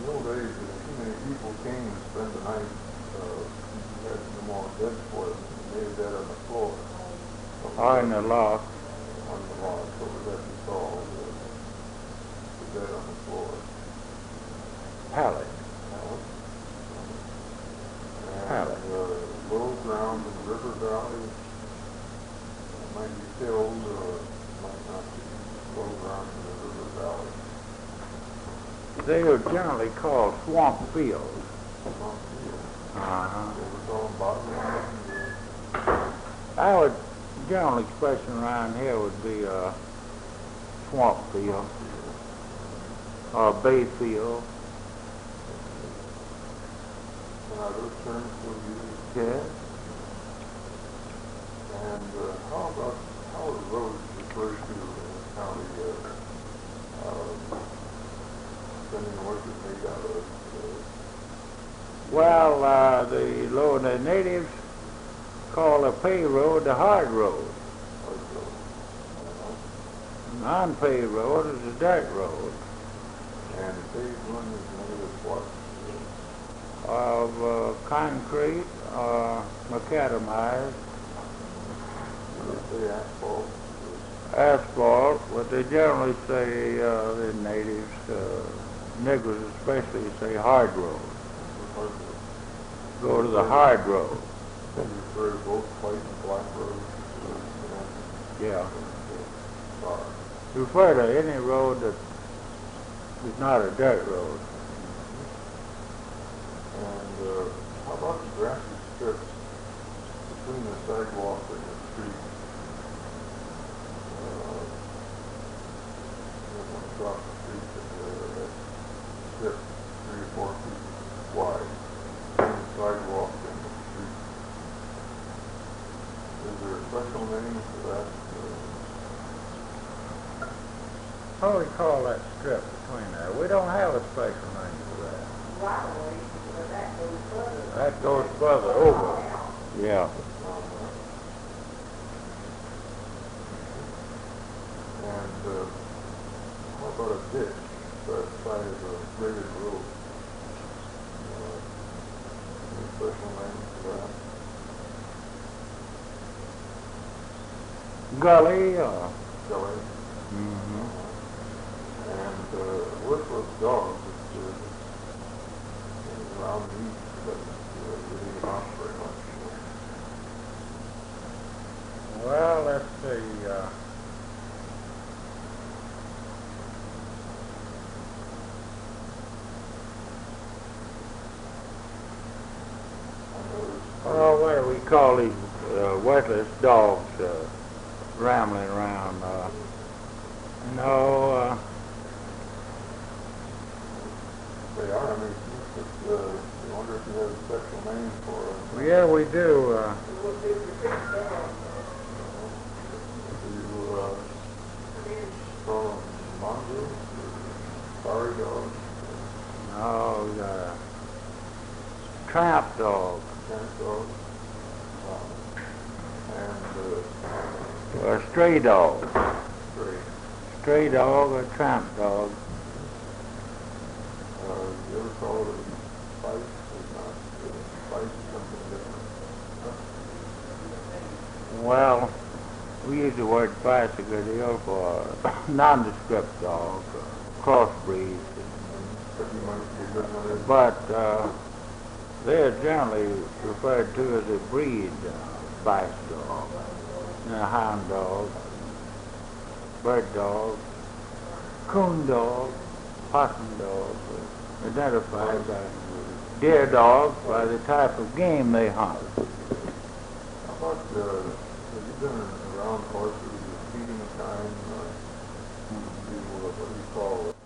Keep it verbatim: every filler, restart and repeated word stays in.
the old days, uh, too many people came to spend the night, uh, you had no more beds for them, and they had that on the floor. Or in the loft. On the loft, over that you saw the, the bed on the floor. Pallet. Pallet. And Pallet. uh, low ground in the river valley, it might be filled or might not be. Low ground in the river valley. They are generally called swamp fields. Swamp field. Uh-huh. They were called bottomland. Our general expression around here would be a swamp field or a bay field. And are those terms still used? Yes. And uh, how about, how are the roads referred to in the county, uh, uh, depending on what it's made out of? Uh, Well, uh, the, low, the natives call a pay road the hard road. hard road. Uh-huh. Non-pay road is a dirt road And the paved one is made of what? of uh, concrete or macadamized They say asphalt. asphalt, but they generally say, uh, the natives, uh, niggers especially, say hard road. Hard road. Go to the hard road. They refer to both white and black roads. Uh, Yeah. uh, Refer to any road that is not a dirt road. And uh, how about the grassy strips between the sidewalk and the street? Uh, you want to cross the street, uh, that strip three or four feet wide between the sidewalk and the street. Is there a special name for that? Uh, How do we call that strip between there? We don't have a special name for that. Right away, but that goes further. That goes further over. Yeah. And uh, how about a ditch the side of a graded road? Uh, any special name for that? Gully or... Gully. Mm-hmm. And uh, worthless dogs is uh, around the east, but uh, really not very much. Well, let's see. Uh, oh, what do we call these uh, worthless dogs uh, rambling around? Uh, no, uh, They are, I mean, but uh, I wonder if you have a special name for them. yeah, we do. Uh, You uh, call them mongoose or sorry dogs? no, uh, tramp dog. Camp dogs? Uh, and uh, Or a stray dog. stray. Stray dog or tramp dog. Uh, you ever call it a spice or not? Uh, spice is something different. Well, we use the word spice a good deal for nondescript dogs, uh, crossbreeds. But you might be good one is But uh, they're generally referred to as a breed uh, spice dog. You know, hound dog, bird dog, coon dog, possum dog, uh, identified by deer dogs by the type of game they hunt. How about, uh, have you been around horses, the feeding time, uh, people, what do you call it?